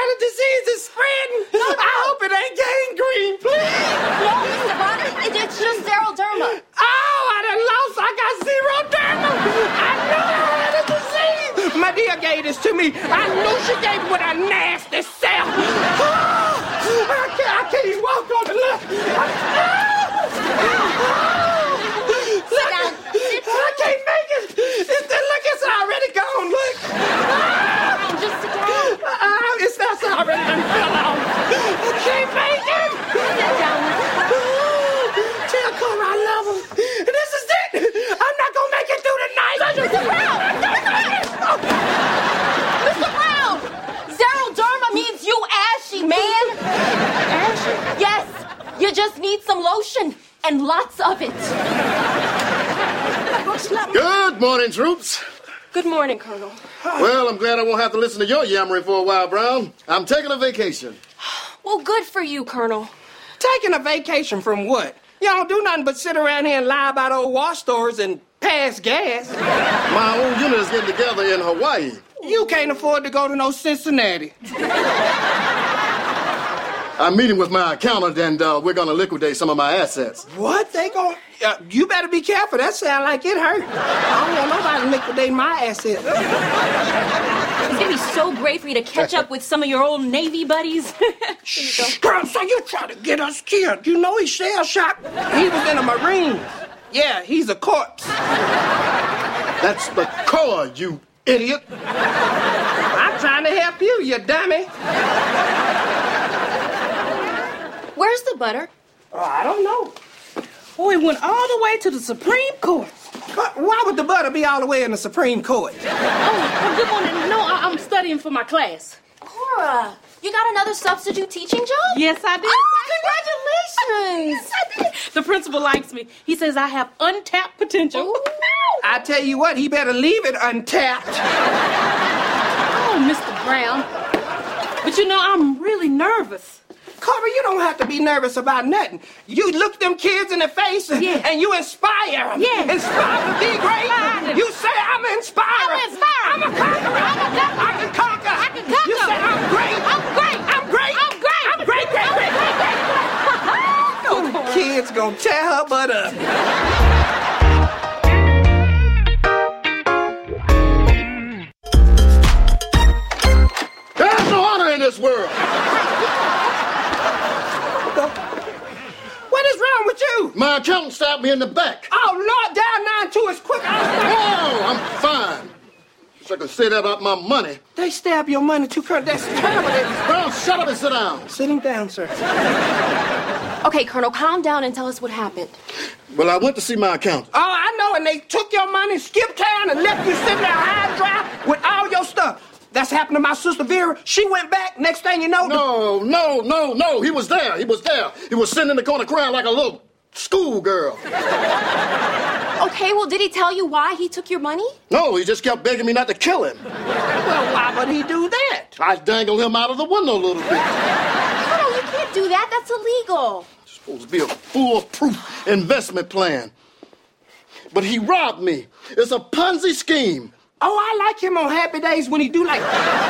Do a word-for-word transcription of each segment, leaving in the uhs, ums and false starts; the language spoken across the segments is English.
got a disease that's spreading. No, no. I hope it ain't gangrene, please. No, Mister Bonner, it, it's just xeroderma. Oh, I done lost. I got xeroderma. I knew I had a disease. My dear gave this to me. I knew she gave it with a nasty self. Oh, I, can't, I can't even walk on the left. I, oh, Sit down. I can't make it. It's, look, it's already gone. Look. Oh, just sit down. Uh, it's that's already done fell off. I can't make it. Sit down. Tell Cora I love him. This is it. I'm not gonna make it through the night. Mister Brown! Mister Brown! Xeroderma means you ashy, man. Ashy? Yes. You just need some lotion and lots of it. Good morning, troops. Good morning, Colonel. Well, I'm glad I won't have to listen to your yammering for a while, Brown. I'm taking a vacation. Well, good for you, Colonel. Taking a vacation from what? You don't do nothing but sit around here and lie about old wash stores and pass gas. My old unit is getting together in Hawaii. You can't afford to go to no Cincinnati. I'm meeting with my accountant, and uh, we're going to liquidate some of my assets. What? They going uh, you better be careful. That sound like it hurt. I don't want nobody liquidating my assets. It's going to be so great for you to catch up with some of your old Navy buddies. Shh, girl, so you trying to get us killed. You know he's shell-shocked. He was in the Marines. Yeah, he's a corpse. That's the Corps, you idiot. I'm trying to help you, you dummy. Where's the butter? Oh, I don't know. Oh, it went all the way to the Supreme Court. But why would the butter be all the way in the Supreme Court? Oh, oh good morning. No, I- I'm studying for my class. Cora, you got another substitute teaching job? Yes, I did. Oh, congratulations. Yes, I did. The principal likes me. He says I have untapped potential. Ooh. I tell you what, he better leave it untapped. Oh, Mister Brown. But you know, I'm really nervous. Cora, you don't have to be nervous about nothing. You look them kids in the face and, Yeah. and you inspire them. Yeah. Inspire them to be great. Inspire. You say, I'm inspired. I'm inspired. I'm a conqueror. I'm a conqueror. I can conquer. I can conquer. You say, I'm great. I'm great. I'm great. I'm great. I'm great, great, great, great, great. Those kids gonna tear her butt up. There's no honor in this world. What is wrong with you? My accountant stabbed me in the back. Oh, Lord, down nine two is quick. Oh, I'm fine. Wish I could say that about my money. They stab your money too, Colonel. That's terrible. Brown, shut up and sit down. Sitting down, sir. Okay, Colonel, calm down and tell us what happened. Well, I went to see my accountant. Oh, I know, and they took your money, skipped town, and left you sitting there high and dry with all your stuff. That's happened to my sister Vera. She went back. Next thing you know... No, no, no, no. He was there. He was there. He was sitting in the corner crying like a little schoolgirl. Okay, well, did he tell you why he took your money? No, he just kept begging me not to kill him. Well, why would he do that? I dangled him out of the window a little bit. Colonel, you can't do that. That's illegal. It's supposed to be a foolproof investment plan. But he robbed me. It's a Ponzi scheme. Oh, I like him on happy days when he do like...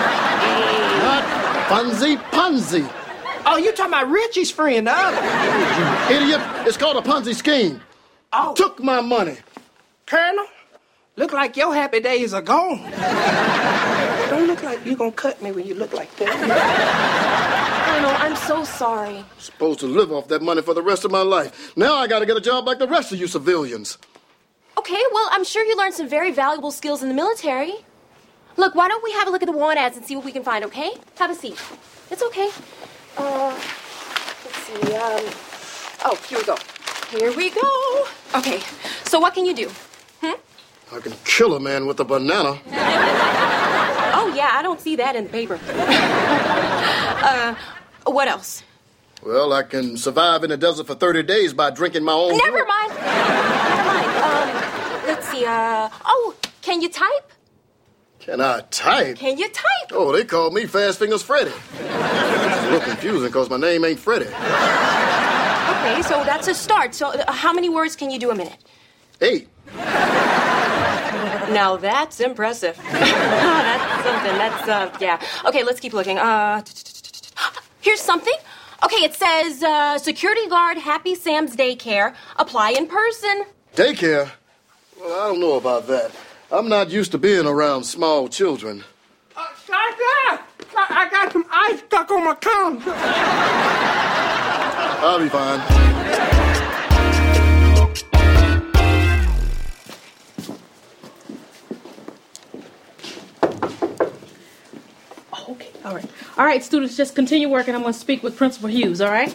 Not Ponzi, Ponzi. Oh, you talking about Richie's friend, the other? You idiot. It's called a Ponzi scheme. Oh. Took my money. Colonel, look like your happy days are gone. Don't look like you gonna cut me when you look like that. Colonel, I'm so sorry. Supposed to live off that money for the rest of my life. Now I gotta get a job like the rest of you civilians. Okay, well, I'm sure you learned some very valuable skills in the military. Look, why don't we have a look at the want ads and see what we can find, okay? Have a seat. It's okay. Uh, let's see, um... Oh, here we go. Here we go. Okay, so what can you do? Hmm? I can kill a man with a banana. Oh, yeah, I don't see that in the paper. uh, what else? Well, I can survive in the desert for thirty days by drinking my own... Never mind. Never mind. Um, let's see, uh... Oh, can you type? Can I type? Can you type? Oh, they call me Fast Fingers Freddy. It's a little confusing because my name ain't Freddy. Okay, so that's a start. So uh, how many words can you do a minute? Eight. Now that's impressive. That's something. That's, uh, yeah. Okay, let's keep looking. Uh, here's something. Okay, it says, uh, security guard, Happy Sam's Daycare. Apply in person. Daycare? Well, I don't know about that. I'm not used to being around small children. Uh, I got, I got some ice stuck on my tongue. I'll be fine. Okay, all right. All right, students, just continue working. I'm going to speak with Principal Hughes, all right?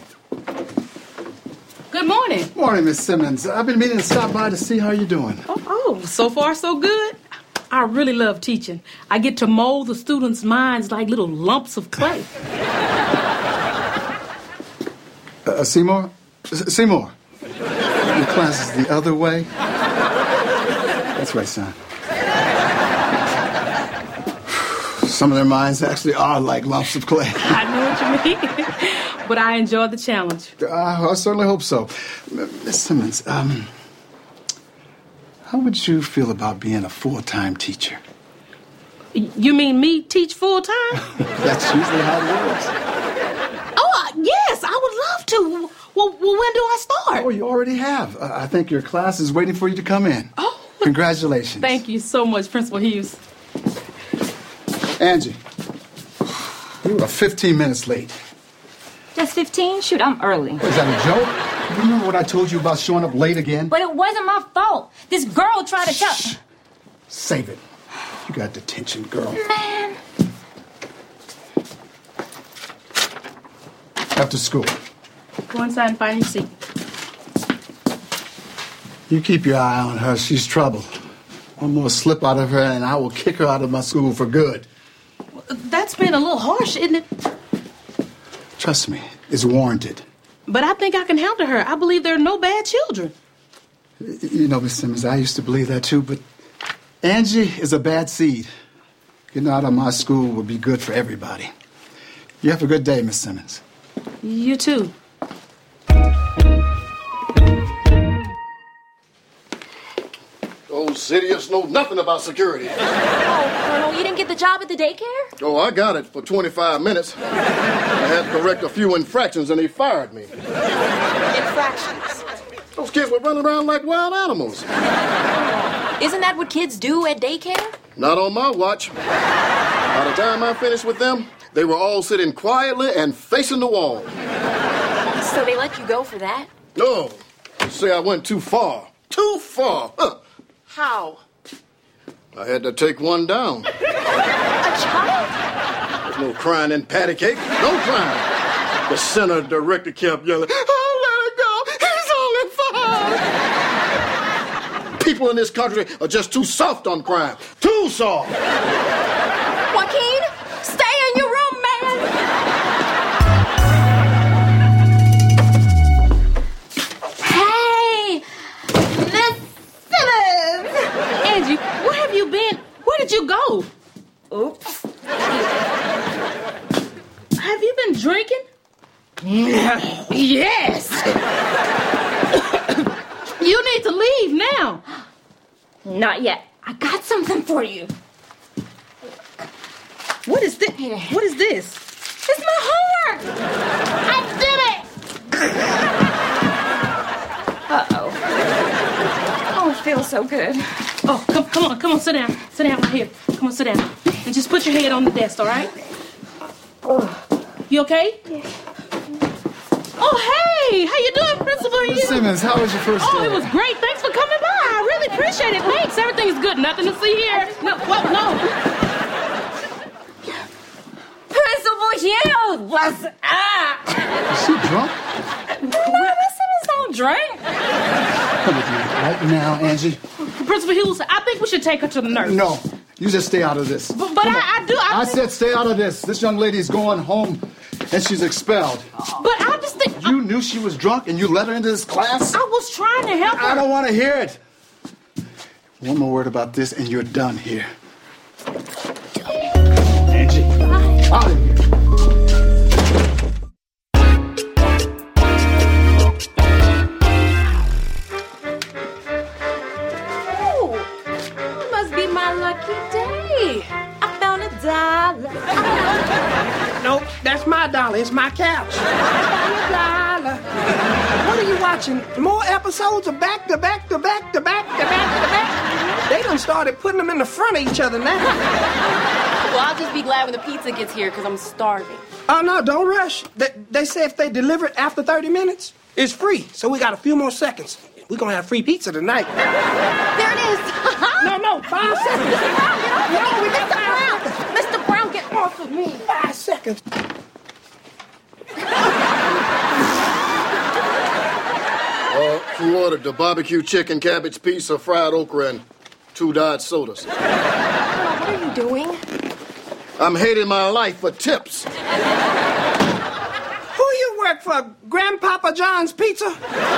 Good morning. Morning, Miss Simmons. I've been meaning to stop by to see how you're doing. Oh, oh, so far so good. I really love teaching. I get to mold the students' minds like little lumps of clay. Uh, Seymour? S- Seymour, your class is the other way? That's right, son. Some of their minds actually are like lumps of clay. I know what you mean, but I enjoy the challenge. Uh, I certainly hope so. Miss Simmons, um, how would you feel about being a full-time teacher? You mean me teach full-time? That's usually how it works. Oh, uh, yes, I would love to. Well, well, when do I start? Oh, you already have. Uh, I think your class is waiting for you to come in. Oh. Congratulations. Thank you so much, Principal Hughes. Angie, you were fifteen minutes late. Just fifteen? Shoot, I'm early. Is that a joke? You remember what I told you about showing up late again? But it wasn't my fault. This girl tried to tell... Shh. Save it. You got detention, girl. Man. After school. Go inside and find your seat. You keep your eye on her. She's trouble. One more slip out of her and I will kick her out of my school for good. That's been a little harsh, isn't it? Trust me, it's warranted. But I think I can handle her. I believe there are no bad children. Y- You know, Miss Simmons, I used to believe that too, but Angie is a bad seed. Getting out of my school would be good for everybody. You have a good day, Miss Simmons. You too. Those idiots know nothing about security. Oh, Colonel, you didn't get the job at the daycare? Oh, I got it for twenty-five minutes. I had to correct a few infractions and they fired me. Infractions. Those kids were running around like wild animals. Isn't that what kids do at daycare? Not on my watch. By the time I finished with them, they were all sitting quietly and facing the wall. So they let you go for that? No, they say I went too far. Too far. Huh. How? I had to take one down. A child? There's no crying in patty cake. No crying. The center director kept yelling, "Oh, let it go. He's only five." People in this country are just too soft on crime. Too soft. Joaquin, stay in your room, man. Hey! Miss Simmons! Angie, where have you been? Where did you go? Oops. Have you been drinking? Yes. You need to leave now. Not yet. I got something for you. What is this? What is this? It's my homework! I did it! Uh-oh. I don't feel so good. Oh, come, come on, come on, sit down. Sit down right here. Come on, sit down. And just put your head on the desk, all right? You okay? Oh, hey! How you doing, Principal? Miss You? Simmons, how was your first day? Oh, it was great. Thanks for coming by. I really appreciate it. Thanks. Everything's good. Nothing to see here. No, well, no. Principal Hughes, what's up? Is she drunk? No, Miss Simmons don't drink. Come with me right now, Angie. Principal Hughes, I think we should take her to the nurse. No, you just stay out of this. But, but I, I do. I, I said stay out of this. This young lady's going home and she's expelled. But I just think. You knew she was drunk and you let her into this class? I was trying to help her. I don't want to hear it. One more word about this and you're done here. Angie, out of here. Oh, it must be my dollar. It's my couch. Dollar, dollar. What are you watching? More episodes of back to back to back to back to back to back? They done started putting them in the front of each other now. Well, I'll just be glad when the pizza gets here because I'm starving. Oh, no, don't rush. They, they say if they deliver it after thirty minutes, it's free. So we got a few more seconds. We're going to have free pizza tonight. There it is. No, no, five seconds. No, we got Mister Brown. Mister Brown, get off of me. Five seconds. Uh, who ordered the barbecue chicken, cabbage pizza, fried okra, and two Dodge sodas? What are you doing? I'm hating my life for tips. Who you work for, Grandpapa John's Pizza?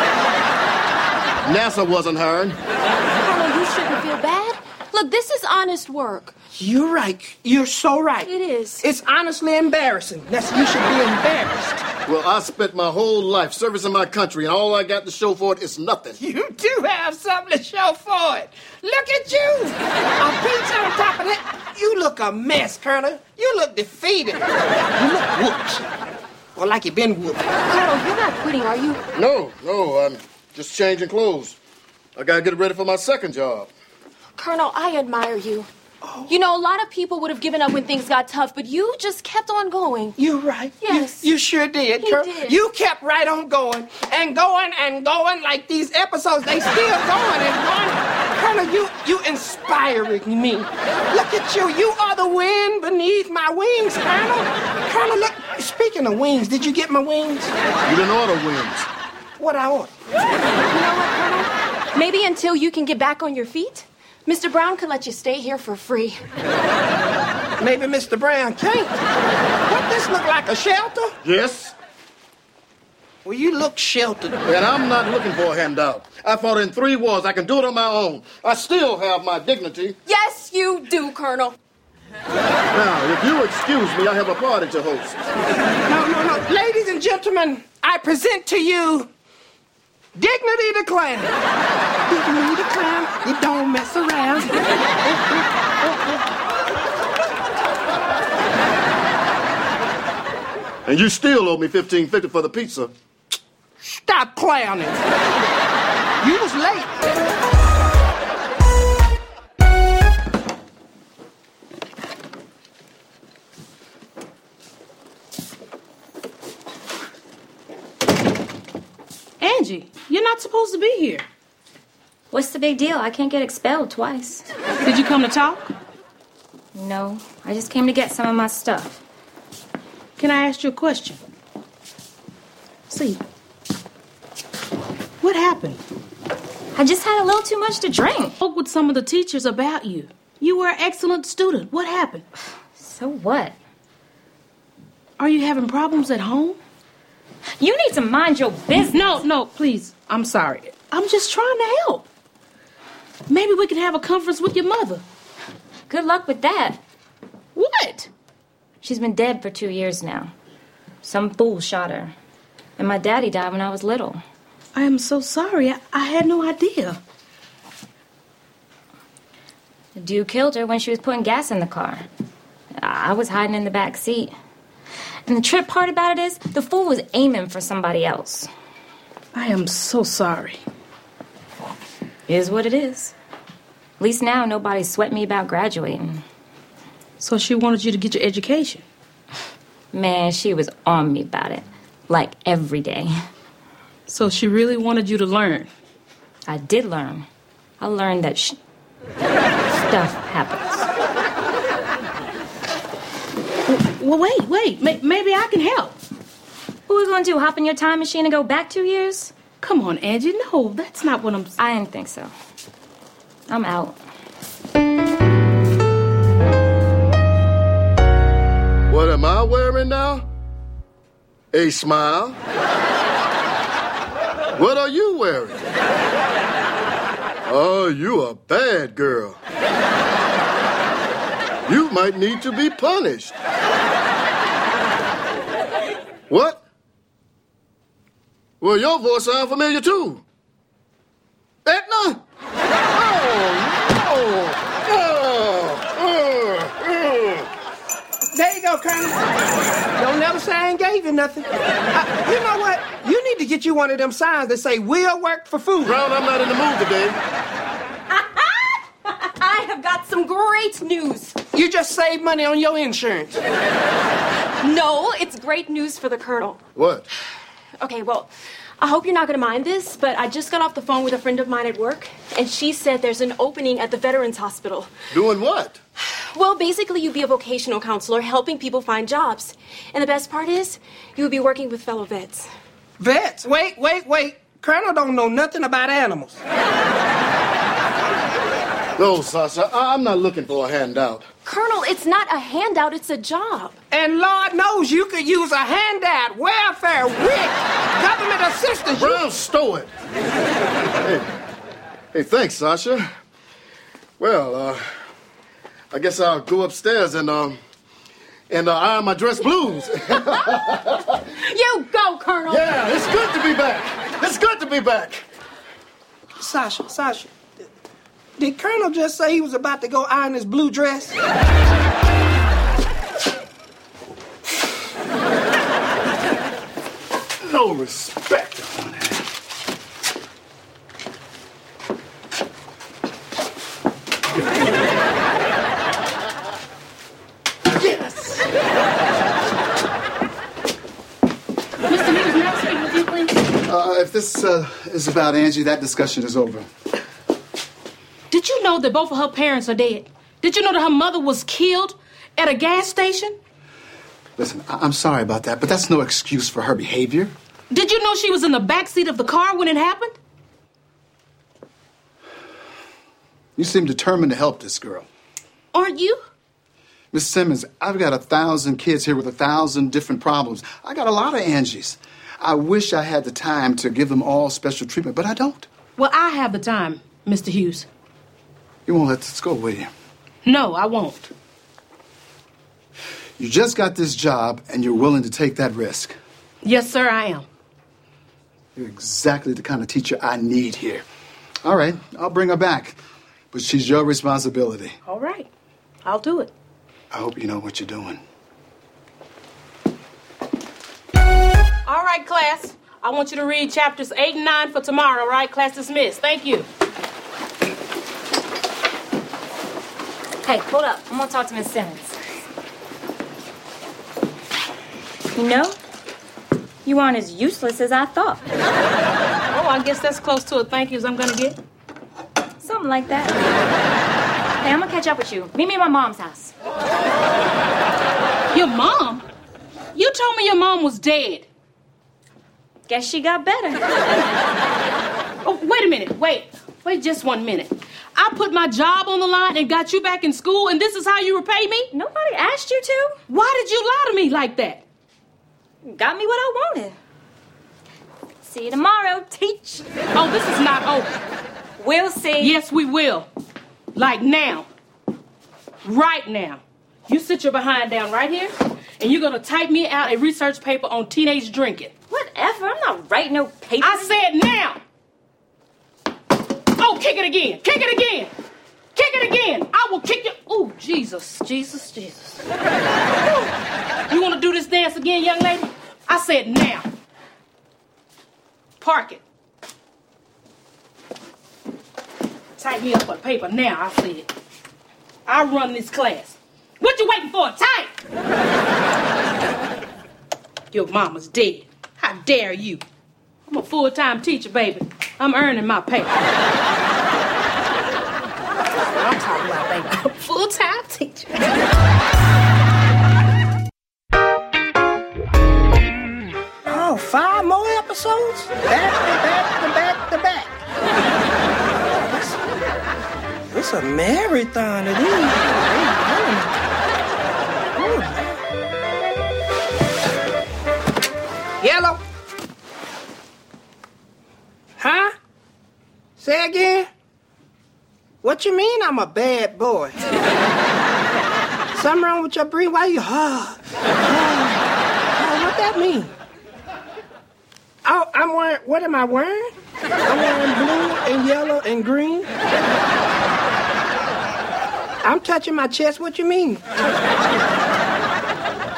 NASA wasn't hiring. Colonel, you shouldn't feel bad. Look, this is honest work. You're right. You're so right. It is. It's honestly embarrassing. That's, you should be embarrassed. Well, I spent my whole life servicing my country, and all I got to show for it is nothing. You do have something to show for it. Look at you. A pizza on top of that. You look a mess, Colonel. You look defeated. You look whooped. Or like you've been whooped. Colonel, you're not quitting, are you? No, no, I'm just changing clothes. I gotta get ready for my second job. Colonel, I admire you. Oh. You know, a lot of people would have given up when things got tough, but you just kept on going. You're right. Yes. You, you sure did, He Colonel. did. You kept right on going and going and going like these episodes. They still going and going. Colonel, you, you inspiring me. Look at you. You are the wind beneath my wings, Colonel. Colonel, look. Speaking of wings, did you get my wings? You didn't order wings. What I ordered? You know what, Colonel? Maybe until you can get back on your feet, Mister Brown could let you stay here for free. Maybe Mister Brown can't. What, this look like a shelter? Yes. Well, you look sheltered. And I'm not looking for a handout. I fought in three wars. I can do it on my own. I still have my dignity. Yes, you do, Colonel. Now, if you excuse me, I have a party to host. No, no, no. Ladies and gentlemen, I present to you Dignity the Clown. Dignity the Clown. You don't mess around. And you still owe me fifteen fifty for the pizza. Stop clowning. You was late. Angie, you're not supposed to be here. What's the big deal? I can't get expelled twice. Did you come to talk? No, I just came to get some of my stuff. Can I ask you a question? See, what happened? I just had a little too much to drink. Spoke with some of the teachers about you. You were an excellent student. What happened? So what? Are you having problems at home? You need to mind your business. No, no, please. I'm sorry. I'm just trying to help. Maybe we can have a conference with your mother. Good luck with that. What? She's been dead for two years now. Some fool shot her. And my daddy died when I was little. I am so sorry. I, I had no idea. The dude killed her when she was putting gas in the car. I was hiding in the back seat. And the trip part about it is, the fool was aiming for somebody else. I am so sorry. It is what it is. At least now nobody's sweating me about graduating. So she wanted you to get your education? Man, she was on me about it. Like every day. So she really wanted you to learn? I did learn. I learned that sh- stuff happens. Well, wait, wait. May- maybe I can help. What are we going to do, hop in your time machine and go back two years? Come on, Angie. No, that's not what I'm... I didn't think so. I'm out. What am I wearing now? A smile. What are you wearing? Oh, you a bad girl. You might need to be punished. What? Well, your voice sounds familiar, too. Edna? Oh, no. Oh, oh, oh. There you go. go, Colonel. Don't never say I ain't gave you nothing. Uh, you know what? You need to get you one of them signs that say, we'll work for food. Brown, I'm not in the mood today. I have got some great news. You just saved money on your insurance. No, it's great news for the Colonel. What? Okay, well, I hope you're not going to mind this, but I just got off the phone with a friend of mine at work, and she said there's an opening at the Veterans Hospital. Doing what? Well, basically, you'd be a vocational counselor helping people find jobs. And the best part is, you would be working with fellow vets. Vets? Wait, wait, wait. Colonel don't know nothing about animals. No, Sasha, I- I'm not looking for a handout. Colonel, it's not a handout, it's a job. And Lord knows you could use a handout, welfare, W I C, government assistance. Brown, stow it. Hey, hey, thanks, Sasha. Well, uh, I guess I'll go upstairs and, um, and uh, iron my dress blues. You go, Colonel. Yeah, it's good to be back. It's good to be back. Sasha, Sasha, did Colonel just say he was about to go iron his blue dress? No respect. Yes. Mister Hughes, may I speak with you, please? Uh, if this uh, is about Angie, that discussion is over. Did you know that both of her parents are dead? Did you know that her mother was killed at a gas station? Listen, I- I'm sorry about that, but that's no excuse for her behavior. Did you know she was in the back seat of the car when it happened? You seem determined to help this girl. Aren't you? Miss Simmons, I've got a thousand kids here with a thousand different problems. I got a lot of Angies. I wish I had the time to give them all special treatment, but I don't. Well, I have the time, Mister Hughes. You won't let this go, will you? No, I won't. You just got this job, and you're willing to take that risk. Yes, sir, I am. You're exactly the kind of teacher I need here. All right, I'll bring her back, but she's your responsibility. All right, I'll do it. I hope you know what you're doing. All right, class. I want you to read chapters eight and nine for tomorrow, all right? Class dismissed. Thank you. Hey, hold up. I'm gonna talk to Miss Simmons. You know, you aren't as useless as I thought. Oh, I guess that's close to a thank you as I'm gonna get. Something like that. Hey, I'm gonna catch up with you. Meet me at my mom's house. Your mom? You told me your mom was dead. Guess she got better. Oh, wait a minute. Wait. Wait just one minute. I put my job on the line and got you back in school, and this is how you repay me? Nobody asked you to. Why did you lie to me like that? Got me what I wanted. See you tomorrow, teach. Oh, this is not over. We'll see. Yes, we will. Like now. Right now. You sit your behind down right here, and you're gonna type me out a research paper on teenage drinking. Whatever. I'm not writing no paper. I said now. Oh, kick it again. Kick it again. Kick it again. I will kick you. Oh, Jesus, Jesus, Jesus. You want to do this dance again, young lady? I said now. Park it. Type me up on paper now, I said. I run this class. What you waiting for? Type! Your mama's dead. How dare you? I'm a full-time teacher, baby. I'm earning my pay. I'm talking about, baby. I'm a full-time teacher. Oh, five more episodes? Back to back to back to back. It's, it's a marathon of these. Yellow? Huh? Say again? What you mean I'm a bad boy? Something wrong with your breathing? Why you hard? Oh, what that mean? Oh, I'm wearing, what am I wearing? I'm wearing blue and yellow and green. I'm touching my chest, what you mean?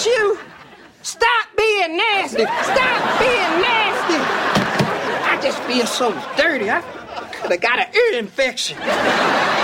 this you? Stop being nasty. Stop being nasty. I just feel so dirty. I could have got an ear infection.